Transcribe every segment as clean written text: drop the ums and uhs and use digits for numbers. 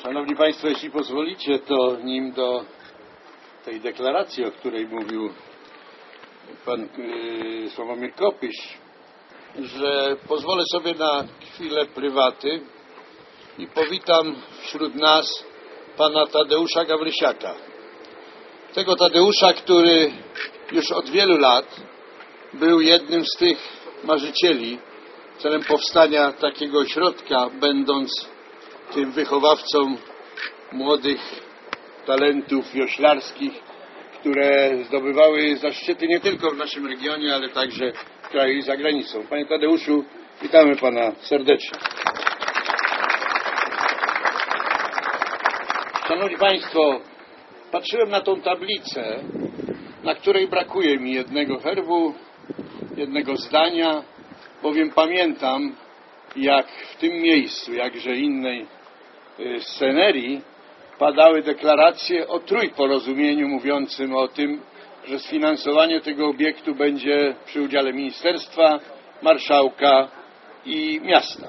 Szanowni Państwo, jeśli pozwolicie, to nim do tej deklaracji, o której mówił pan Sławomir Kopyś, że pozwolę sobie na chwilę prywaty i powitam wśród nas pana Tadeusza Gawrysiaka. Tego Tadeusza, który już od wielu lat był jednym z tych marzycieli celem powstania takiego ośrodka, będąc tym wychowawcą młodych talentów wioślarskich, które zdobywały zaszczyty nie tylko w naszym regionie, ale także w kraju i za granicą. Panie Tadeuszu, witamy pana serdecznie. Szanowni Państwo, patrzyłem na tą tablicę, na której brakuje mi jednego herbu, jednego zdania, bowiem pamiętam, jak w tym miejscu, jakże innej scenerii, padały deklaracje o trójporozumieniu mówiącym o tym, że sfinansowanie tego obiektu będzie przy udziale ministerstwa, marszałka i miasta.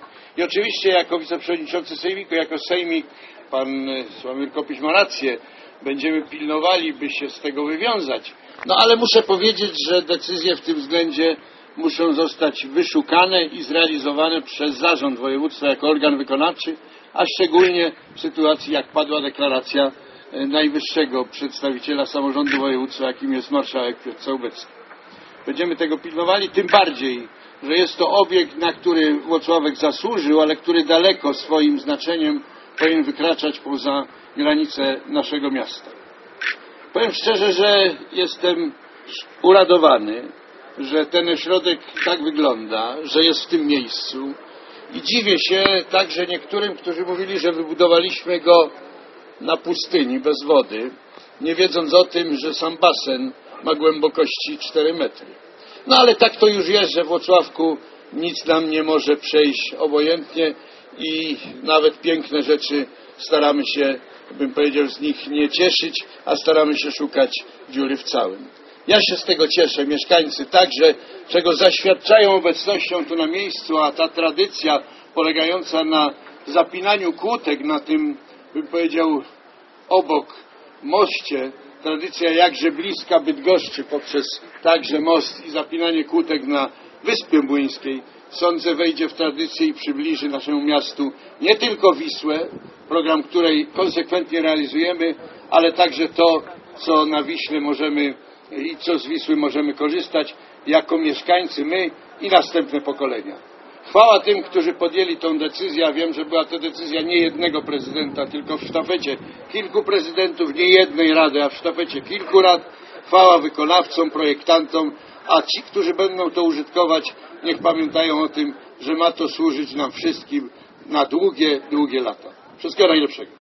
I oczywiście jako wiceprzewodniczący Sejmiku, jako Sejmik, pan Sławomir Kopyś ma rację, będziemy pilnowali, by się z tego wywiązać. No ale muszę powiedzieć, że decyzje w tym względzie muszą zostać wyszukane i zrealizowane przez zarząd województwa jako organ wykonawczy, a szczególnie w sytuacji, jak padła deklaracja najwyższego przedstawiciela samorządu województwa, jakim jest marszałek Piotr Całbecki. Będziemy tego pilnowali, tym bardziej, że jest to obiekt, na który Włocławek zasłużył, ale który daleko swoim znaczeniem powinien wykraczać poza granice naszego miasta. Powiem szczerze, że jestem uradowany, że ten ośrodek tak wygląda, że jest w tym miejscu i dziwię się także niektórym, którzy mówili, że wybudowaliśmy go na pustyni, bez wody, nie wiedząc o tym, że sam basen ma głębokości 4 metry. No ale tak to już jest, że w Włocławku nic nam nie może przejść obojętnie i nawet piękne rzeczy staramy się, bym powiedział, z nich nie cieszyć, a staramy się szukać dziury w całym. Ja się z tego cieszę, mieszkańcy także, czego zaświadczają obecnością tu na miejscu, a ta tradycja polegająca na zapinaniu kłódek na tym, bym powiedział, obok moście, tradycja jakże bliska Bydgoszczy poprzez także most i zapinanie kłódek na Wyspie Młyńskiej, sądzę, wejdzie w tradycję i przybliży naszemu miastu nie tylko Wisłę, program której konsekwentnie realizujemy, ale także to, co na Wiśle możemy i co z Wisły możemy korzystać jako mieszkańcy, my i następne pokolenia. Chwała tym, którzy podjęli tę decyzję, a wiem, że była to decyzja nie jednego prezydenta, tylko w sztafecie kilku prezydentów, nie jednej rady, a w sztafecie kilku rad. Chwała wykonawcom, projektantom, a ci, którzy będą to użytkować, niech pamiętają o tym, że ma to służyć nam wszystkim na długie, długie lata. Wszystkiego najlepszego.